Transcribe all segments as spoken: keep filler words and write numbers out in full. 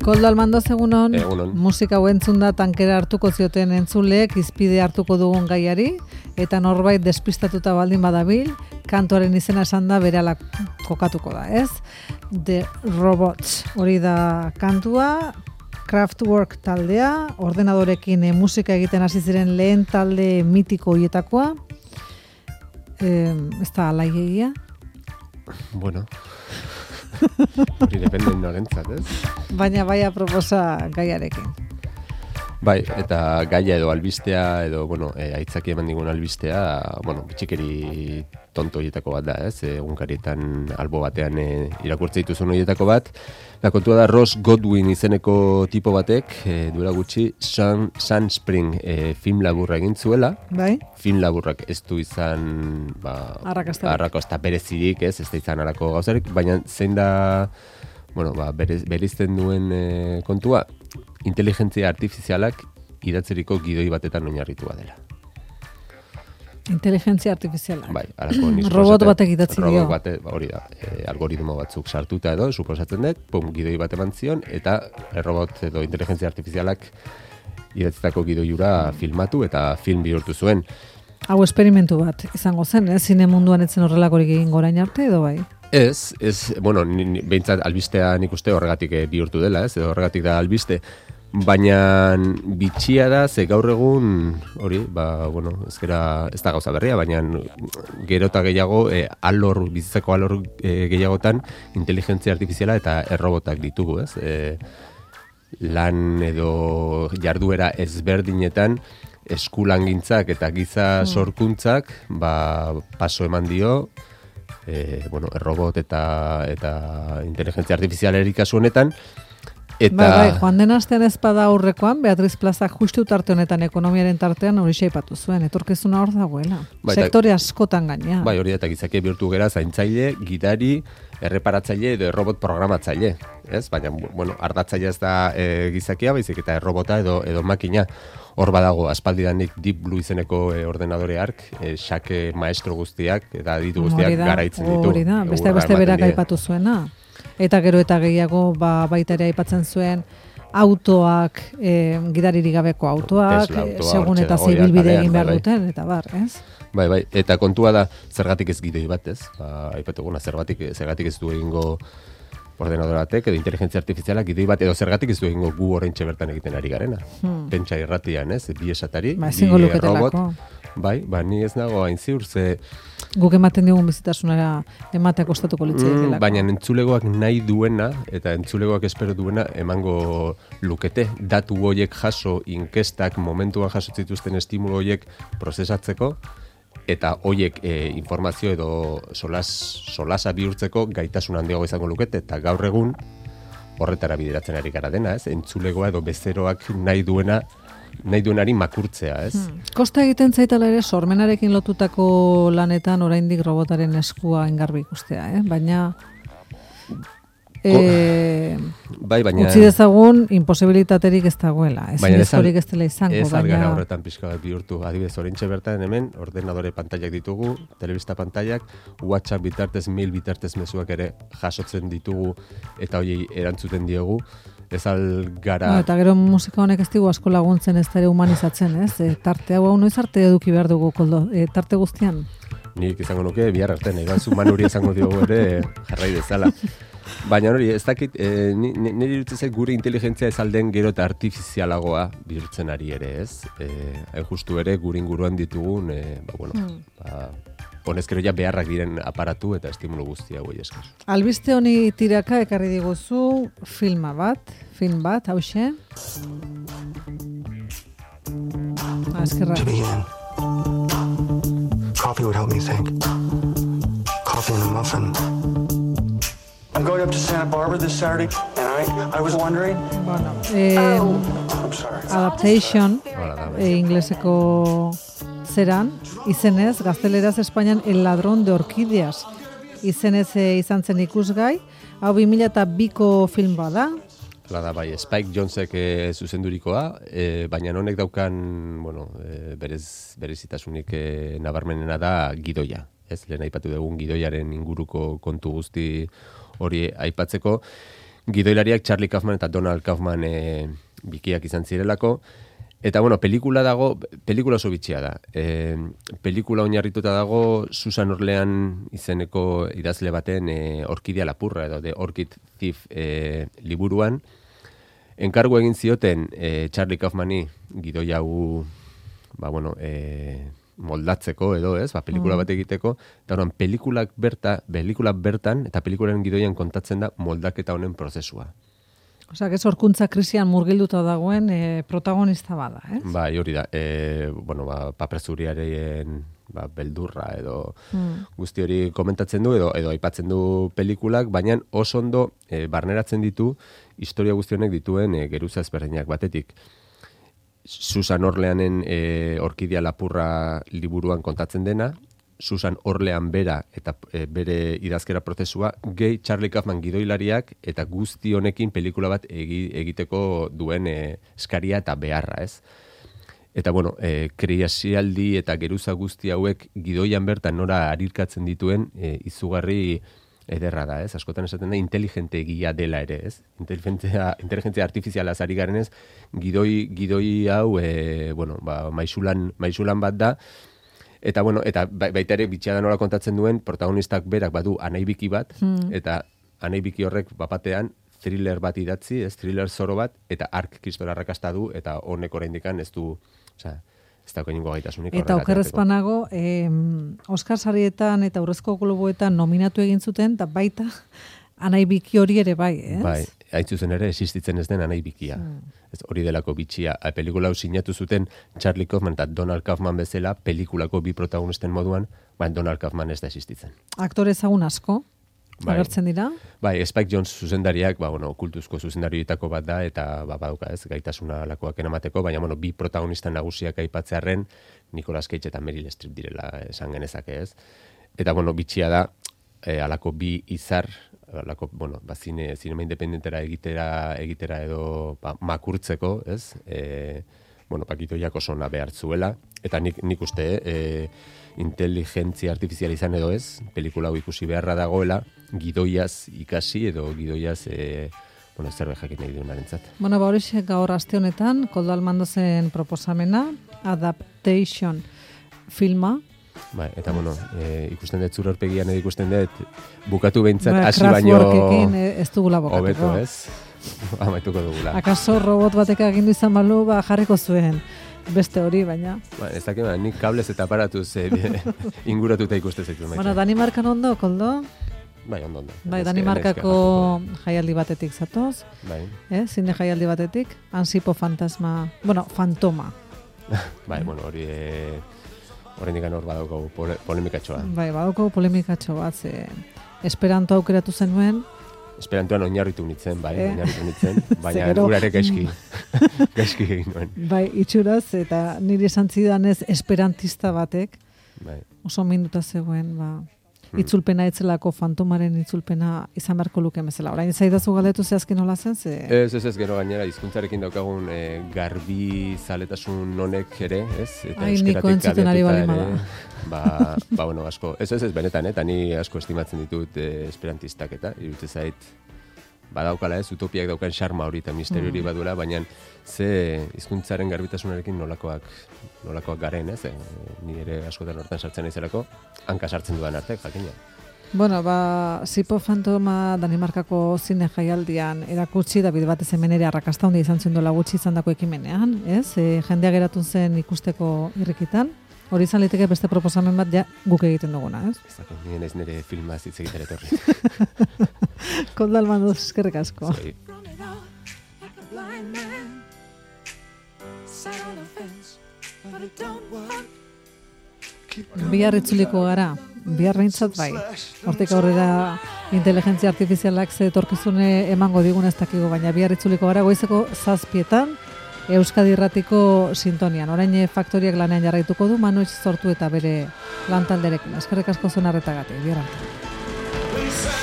Koldo Almando, egunon, Egunon. musika hau entzun da tankera hartuko zioten entzuleek izpide hartuko dugun gaiari, eta norbait despistatuta baldin badabil, kantuaren izena esan da berala kokatuko da, ez? The Robots, hori da kantua, Kraftwerk taldea, ordenadorekin e, musika egiten hasi ziren lehen talde mitiko hietakoa, e, ez da alaiegia? Bueno... Hori depende norentzat, ez? Baina bai aproposa gaiarekin. Bai, eta gaia edo albistea, edo, bueno, e, aitzaki eman digun albistea, bueno, bitxikeri tonto horietako bat da, ez? Egunkarietan albo batean e, irakurtze dituzun horietako bat. Da, kontua da, Ross Godwin izeneko tipo batek, e, duela gutxi, Sun, Sunspring e, film laburra egin zuela. Bai? Film laburrak ez du izan, ba, arrakasta arrakasta berezirik, ez? Ez da izan harako gauzarik, baina zein da, bueno, ba, berez, berizten duen e, kontua, inteligentzia artifizialak idatzeriko gidoi batetan oinarritua dela. Inteligentzia artifizialak. Bai, alako nik robot batek idatzi dio. Robot bate, ba, hori da, e, algoritmo batzuk sartuta edo, suposatzen dut, pum, gidoi bat eman zion, eta robot edo inteligentzia artifizialak idatzitako gidoiura filmatu eta film bihurtu zuen. Hau esperimentu bat izango zen, ez? Zine munduan etzen horrelakorik egin gorain arte edo bai? Ez, ez, bueno, behintzat albistea nik uste horregatik bihurtu dela, ez, edo horregatik da albiste, baina bitxia da, ze gaur egun, hori, ba, bueno, ezkera, ez da gauza berria, baina gero eta gehiago, e, alor, bizitzako alor e, gehiagotan, inteligentzia artifiziala eta errobotak ditugu, ez, e, lan edo jarduera ezberdinetan, eskulangintzak eta giza sorkuntzak, ba, paso eman dio, E, bueno, errobot eta eta inteligentzia artifizialeri kasu honetan. Eta bai, bai, joan den astean ez bada aurrekoan, Beatriz Plazak justu tarte honetan ekonomiaren tartean hori aipatu zuen, etorkizuna hor dagoela. Bai, sektore askotan gaina. Bai, hori eta gizaki bihurtu gera zaintzaile, gidari, erreparatzaile edo errobot programatzaile, ez? Baina, bueno, ardatzaile ez da e, gizakia, baizik eta errobota edo edo makina. Hor badago, aspaldidanik Deep Blue izeneko e, ordenadore ark, e, xake maestro guztiak, eta ditu guztiak da, garaitzen ditu. Hori da, beste beste berak aipatu zuena. Eta gero eta gehiago, ba, baita ere aipatzen zuen, autoak, e, gidaririk gabeko autoak, Tesla, autoa, segun eta dago, zibilbide egin bai, behar bai. duten, eta bar, ez? Bai, bai, eta kontua da, zergatik ez gidoi bat, ez? Ba, aipatu guna, zergatik, zergatik ez du egingo ordenador batek, edo inteligentzia artifizialak gidoi bat, edo zergatik ez du egingo gu oraintxe bertan egiten ari garena. Hmm. Pentsa irratian, ez? Bi esatari, ba, bi robot. Bai, ba, ni ez nago hain ziur, ze... Guk ematen diogun bizitasunara ematea kostatuko litzaikeelako. Mm, baina entzulegoak nahi duena, eta entzulegoak espero duena, emango lukete. Datu horiek jaso, inkestak, momentuan jaso zituzten estimulo horiek prozesatzeko, eta horiek e, informazio edo solas, solasa bihurtzeko gaitasun handiago izango lukete, eta gaur egun horretara bideratzen ari gara dena, ez? Entzulegoa edo bezeroak nahi duena, nahi duenari makurtzea, ez? Hmm. Kosta egiten zaitala ere sormenarekin lotutako lanetan oraindik robotaren eskua engarbi ikustea, eh? Baina e, bai, baina utzi dezagun imposibilitaterik ez dagoela, ez horik ez dela izango, ez baina gara horretan pixka bat bihurtu. Adibidez, oraintxe bertan hemen ordenadore pantailak ditugu, telebista pantailak, WhatsApp bitartez, mail bitartez mezuak ere jasotzen ditugu eta horiei erantzuten diogu. Ez al gara... No, eta gero musika honek ez digu asko laguntzen ez da ere humanizatzen, ez? E, tarte hau hau noiz arte eduki behar dugu, Koldo, e, tarte guztian? Nik izango nuke, bihar arte, nahi bat manuri izango diogu ere jarrai dezala. Baina hori, ez dakit, e, nire irutzen gure inteligentzia ez alden gero eta artifizialagoa bihurtzen ari ere, ez? E, hain justu ere, gure inguruan ditugun, e, ba, bueno, hmm. ba, honezkero ja beharrak diren aparatu eta estimulu guztia hoi esker. Albiste honi tiraka ekarri diguzu filma bat, film bat, hauxe. Ah, eskerra. To begin, coffee would help me think. Coffee and a muffin. I'm going up to Santa Barbara this Saturday, and I, I was wondering... Bueno, eh, oh. I'm sorry. Adaptation, eh, ingleseko zeran, izenez, gazteleraz Espainian El ladrón de orquídeas. Izenez e, izan zen ikusgai, hau bi mila biko film bada. Hala da, bai, Spike Jonzek e, zuzendurikoa, e, baina honek daukan, bueno, e, berez, berezitasunik e, nabarmenena da gidoia. Ez, lehen aipatu dugun gidoiaren inguruko kontu guzti hori aipatzeko. gidoilariak Charlie Kaufman eta Donald Kaufman e, bikiak izan zirelako. Eta, bueno, pelikula dago, pelikula oso bitxia da. E, pelikula oinarrituta dago Susan Orlean izeneko idazle baten e, Orkidia lapurra edo The Orchid Thief e, liburuan. Enkargu egin zioten e, Charlie Kaufmani gidoi hau ba, bueno, e, moldatzeko edo, ez, ba, pelikula bat egiteko. Eta horan, pelikulak berta, pelikulak bertan eta pelikularen gidoian kontatzen da moldaketa honen prozesua. Osea, que sorkuntza krisian murgilduta dagoen e, protagonista bada, ez? Bai, hori da. E, bueno, ba, paper zuriaren ba, beldurra edo mm. guzti hori komentatzen du edo edo aipatzen du pelikulak, baina oso ondo e, barneratzen ditu historia guzti honek dituen e, geruza ezberdinak batetik. Susan Orleanen e, Orkidia lapurra liburuan kontatzen dena, Susan Orlean bera eta e, bere idazkera prozesua, gehi Charlie Kaufman gidoilariak eta guzti honekin pelikula bat egi, egiteko duen e, eskaria eta beharra, ez? Eta, bueno, e, kreiasialdi eta geruza guzti hauek gidoian bertan nora arirkatzen dituen e, izugarri ederra da, ez? Askotan esaten da inteligente egia dela ere, ez? Inteligentzia, inteligentzia artifiziala ari garenez, gidoi, gidoi hau, e, bueno, ba, maisulan, maisulan bat da. Eta, bueno, eta baita ere bitxia da nola kontatzen duen, protagonistak berak badu anaibiki bat, hmm. eta anaibiki horrek bapatean thriller bat idatzi, ez thriller zoro bat, eta ark kristora arrakasta du, eta honek oraindikan ez du, osea, ez da koingo gaitasunik. Eta okerrezpanago, eh, Oscar sarietan eta Urrezko Globoetan nominatu egin zuten, eta baita anaibiki hori ere bai, ez? Bai, hain zuzen ere existitzen ez den anaibikia. Hmm. Ez hori delako bitxia. A, pelikula hau sinatu zuten Charlie Kaufman eta Donald Kaufman bezala, pelikulako bi protagonisten moduan, baina Donald Kaufman ez da existitzen. Aktore ezagun asko, bai, agertzen dira? Bai, Spike Jonze zuzendariak, ba, bueno, kultuzko zuzendarietako bat da, eta ba, baduka ez, gaitasuna lakoak enamateko, baina bueno, bi protagonista nagusiak aipatzearren, Nicolas Cage eta Meryl Streep direla esan genezake, ez? Eta, bueno, bitxia da, e, alako bi izar, alako, bueno, ba, zine, zinema independentera egitera, egitera edo ba, makurtzeko, ez? E, bueno, pakitoiak oso ona behartzuela, eta nik, nik uste, e, inteligentzia artifiziala izan edo ez, pelikula hau ikusi beharra dagoela, gidoiaz ikasi edo gidoiaz, e, bueno, zerbait jakin nahi duenarentzat. Bueno, ba horixe gaur aste honetan, Koldo Almandozen proposamena, Adaptation filma. Bai, eta bueno, e, ikusten dut zure aurpegian edo ikusten dut bukatu behintzat ba, hasi baino ez dugula bukatuko. Hobeto, ez? Amaituko dugula. Akaso robot batek agindu izan balu, ba, jarriko zuen beste hori, baina. Ba, ez dakit, ba, nik kablez eta aparatuz e, inguratuta ikuste zaitu. Bueno, Danimarkan ondo, Koldo? Bai, ondo, ondo. Bai, Danimarkako jaialdi batetik zatoz. Bai. Eh, zine jaialdi batetik. Ansipo fantasma, bueno, fantoma. Bai, bueno, hori... E... Horrendikan hor badauko polemikatxoa. Bai, badauko polemikatxo bat, ze Esperanto aukeratu zenuen. Esperantoan oinarritu nitzen, bai, eh? oinarritu nitzen, baina urare gaizki, gaizki egin nuen. Bai, itxuraz, eta niri esan zidanez esperantista batek, bai, oso minuta zegoen, ba, itzulpena etzelako fantomaren itzulpena izan beharko luke bezala. Orain zaidazu galdetu zehazkin nola zen? Ze... Ez, ez, ez, gero gainera, hizkuntzarekin daukagun e, garbi zaletasun honek ere, ez? Eta ai, niko entzuten ari bali mada. Ba, ba, bueno, asko, ez, ez, ez, benetan, eta ni asko estimatzen ditut e, esperantistak eta, irutze zait, badaukala ez, utopiak daukan xarma hori eta misterio hori badula, baina ze hizkuntzaren garbitasunarekin nolakoak, nolakoak garen, ez? E, ni ere askotan hortan sartzen naizelako, hanka sartzen dudan arte, jakina. Bueno, ba, Sipo Fantoma Danimarkako zine jaialdian erakutsi, da bide batez hemen ere arrakasta handia izan zuen dola gutxi izandako ekimenean, ez? E, jendea geratu zen ikusteko irrikitan. Hori izan liteke beste proposamen bat ja guk egiten duguna, ez? Ez dakit, nien ez nire filmaz hitz egiten etorri. Koldo Almandoz, eskerrik asko. Zoi. Bihar itzuliko gara, bihar behintzat bai. Hortik aurrera inteligentzia artifizialak ze etorkizune emango digun ez dakigu, baina bihar itzuliko gara goizeko zazpietan, Euskadi Irratiko sintonian. Orain faktoriak lanean jarraituko du, Manu Sortu eta bere lantalderekin. Eskerrik asko zuen arretagatik, bihar arte.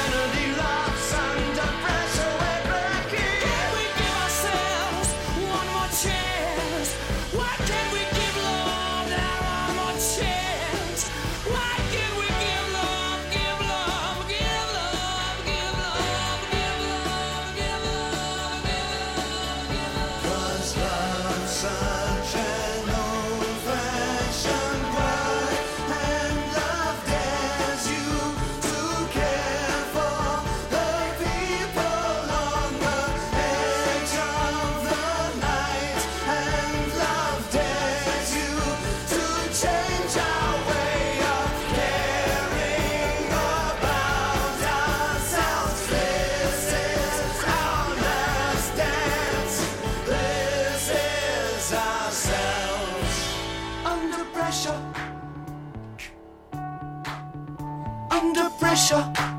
ourselves under pressure. Under pressure.